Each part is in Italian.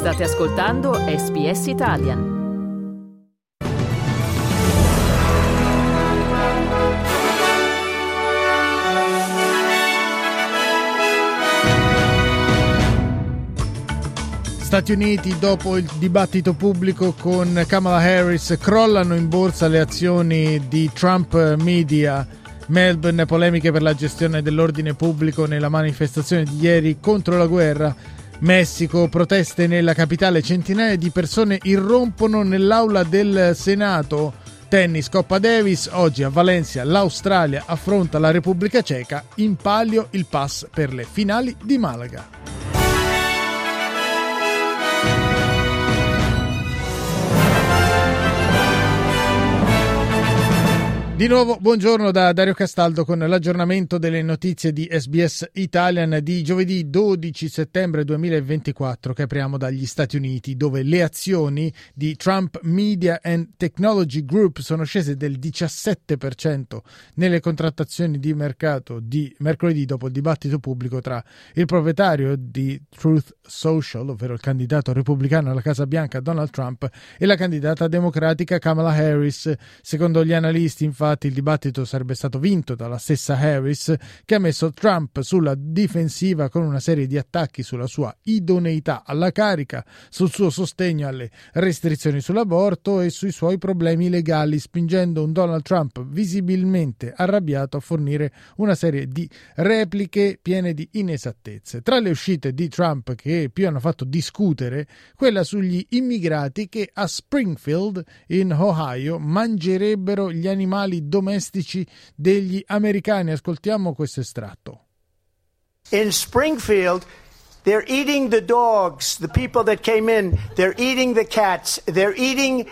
State ascoltando SBS Italian. Stati Uniti, dopo il dibattito pubblico con Kamala Harris, crollano in borsa le azioni di Trump Media. Melbourne, polemiche per la gestione dell'ordine pubblico nella manifestazione di ieri contro la guerra. Messico, proteste nella capitale, centinaia di persone irrompono nell'aula del Senato. Tennis, Coppa Davis, oggi a Valencia l'Australia affronta la Repubblica Ceca, in palio il pass per le finali di Malaga. Di nuovo buongiorno da Dario Castaldo con l'aggiornamento delle notizie di SBS Italian di giovedì 12 settembre 2024 che apriamo dagli Stati Uniti, dove le azioni di Trump Media and Technology Group sono scese del 17% nelle contrattazioni di mercato di mercoledì dopo il dibattito pubblico tra il proprietario di Truth Social, ovvero il candidato repubblicano alla Casa Bianca Donald Trump, e la candidata democratica Kamala Harris. Secondo gli analisti, infatti, il dibattito sarebbe stato vinto dalla stessa Harris, che ha messo Trump sulla difensiva con una serie di attacchi sulla sua idoneità alla carica, sul suo sostegno alle restrizioni sull'aborto e sui suoi problemi legali, spingendo un Donald Trump visibilmente arrabbiato a fornire una serie di repliche piene di inesattezze. Tra le uscite di Trump che più hanno fatto discutere, quella sugli immigrati che a Springfield in Ohio mangerebbero gli animali domestici degli americani. Ascoltiamo questo estratto. In Springfield, they're eating the dogs, the people that came in, they're eating the cats, they're eating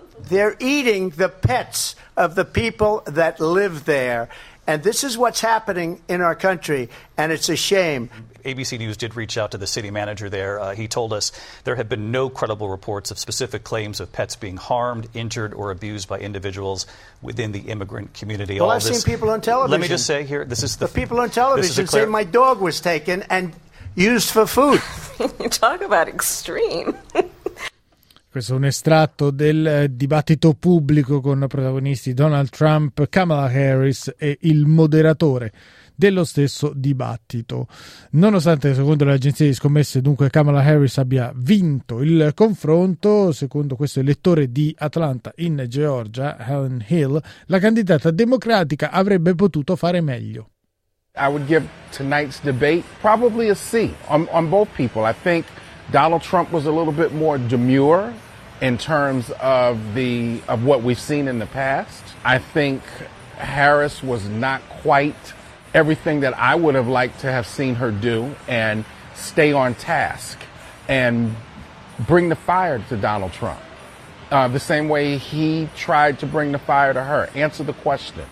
the pets of the people that live there. And this is what's happening in our country, and it's a shame. ABC News did reach out to the city manager there. He told us there have been no credible reports of specific claims of pets being harmed, injured, or abused by individuals within the immigrant community. Well, I've seen people on television. Let me just say here, this is the people on television say my dog was taken and used for food. You talk about extreme. Questo è un estratto del dibattito pubblico con protagonisti Donald Trump, Kamala Harris e il moderatore dello stesso dibattito. Nonostante, secondo le agenzie di scommesse, dunque Kamala Harris abbia vinto il confronto, secondo questo elettore di Atlanta in Georgia, Helen Hill, la candidata democratica avrebbe potuto fare meglio. I would give tonight's debate probably a C on both people. I think Donald Trump was a little bit more demure in terms of what we've seen in the past. I think Harris was not quite everything that I would have liked to have seen her do and stay on task and bring the fire to Donald Trump. The same way he tried to bring the fire to her. Answer the question.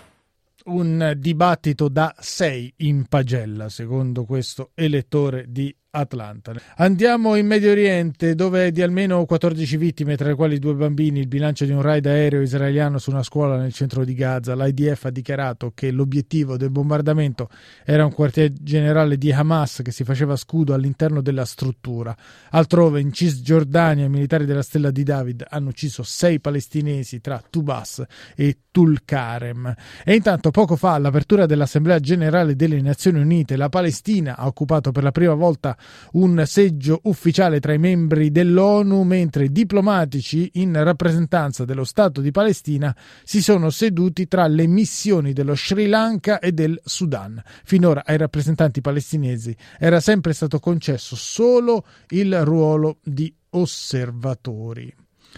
Un dibattito da 6 in pagella, secondo questo elettore di Atlanta. Andiamo in Medio Oriente, dove è di almeno 14 vittime, tra le quali 2 bambini, il bilancio di un raid aereo israeliano su una scuola nel centro di Gaza. L'IDF ha dichiarato che l'obiettivo del bombardamento era un quartier generale di Hamas che si faceva scudo all'interno della struttura. Altrove, in Cisgiordania, i militari della Stella di David hanno ucciso 6 palestinesi tra Tubas e Tulkarem. E intanto, poco fa, all'apertura dell'Assemblea Generale delle Nazioni Unite, la Palestina ha occupato per la prima volta un seggio ufficiale tra i membri dell'ONU, mentre i diplomatici in rappresentanza dello Stato di Palestina si sono seduti tra le missioni dello Sri Lanka e del Sudan. Finora ai rappresentanti palestinesi era sempre stato concesso solo il ruolo di osservatori.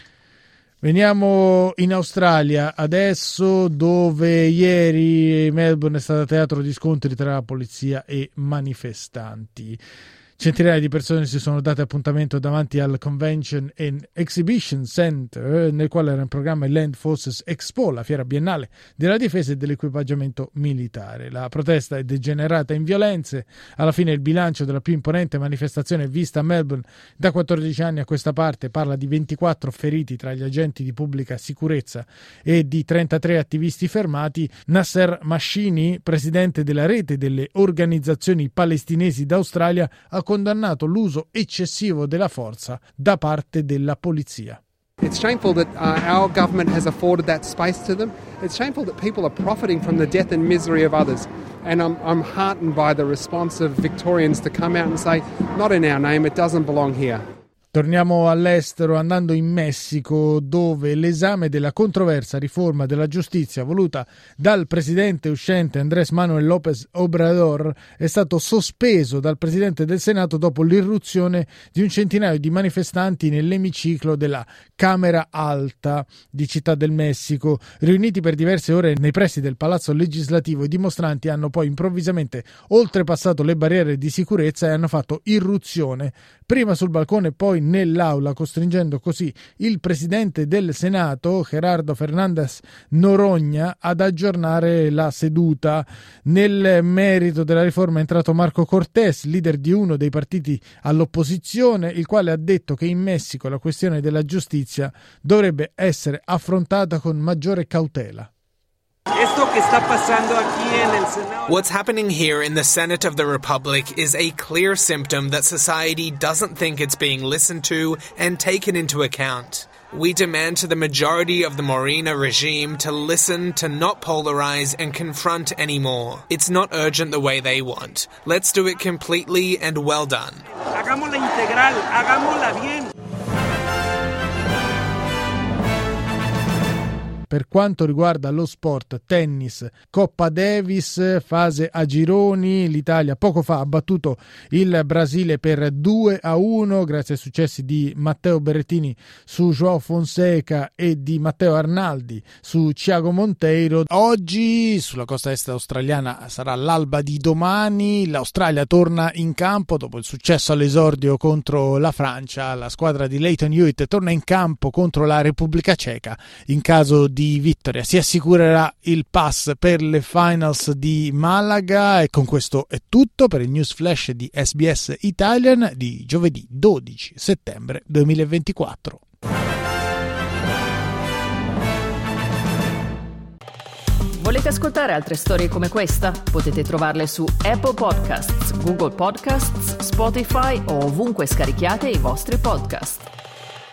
Veniamo in Australia adesso, dove ieri Melbourne è stata teatro di scontri tra polizia e manifestanti. Centinaia di persone si sono date appuntamento davanti al Convention and Exhibition Center, nel quale era in programma il Land Forces Expo, la fiera biennale della difesa e dell'equipaggiamento militare. La protesta è degenerata in violenze. Alla fine il bilancio della più imponente manifestazione vista a Melbourne da 14 anni a questa parte parla di 24 feriti tra gli agenti di pubblica sicurezza e di 33 attivisti fermati. Nasser Mashini, presidente della rete delle organizzazioni palestinesi d'Australia, ha condannato l'uso eccessivo della forza da parte della polizia. It's shameful that our government has afforded that space to them. It's shameful that people are profiting from the death and misery of others. And I'm heartened by the response of Victorians to come out and say, not in our name, it doesn't belong here. Torniamo all'estero andando in Messico, dove l'esame della controversa riforma della giustizia voluta dal presidente uscente Andrés Manuel López Obrador è stato sospeso dal presidente del Senato dopo l'irruzione di un centinaio di manifestanti nell'emiciclo della Camera Alta di Città del Messico. Riuniti per diverse ore nei pressi del Palazzo Legislativo, i dimostranti hanno poi improvvisamente oltrepassato le barriere di sicurezza e hanno fatto irruzione, prima sul balcone e poi nell'aula, costringendo così il presidente del Senato, Gerardo Fernández Noroña, ad aggiornare la seduta. Nel merito della riforma è entrato Marco Cortés, leader di uno dei partiti all'opposizione, il quale ha detto che in Messico la questione della giustizia dovrebbe essere affrontata con maggiore cautela. What's happening here in the Senate of the Republic is a clear symptom that society doesn't think it's being listened to and taken into account. We demand to the majority of the Morena regime to listen, to not polarize and confront anymore. It's not urgent the way they want. Let's do it completely and well done. Hagámosla integral, hagámosla bien. Per quanto riguarda lo sport, tennis, Coppa Davis, fase a gironi, l'Italia poco fa ha battuto il Brasile per 2-1 grazie ai successi di Matteo Berrettini su João Fonseca e di Matteo Arnaldi su Thiago Monteiro. Oggi sulla costa est australiana sarà l'alba di domani, l'Australia torna in campo dopo il successo all'esordio contro la Francia, la squadra di Lleyton Hewitt torna in campo contro la Repubblica Ceca. In caso di vittoria si assicurerà il pass per le finals di Malaga. E con questo è tutto per il news flash di SBS Italian di giovedì 12 settembre 2024. Volete ascoltare altre storie come questa? Potete trovarle su Apple Podcasts, Google Podcasts, Spotify o ovunque scarichiate i vostri podcast.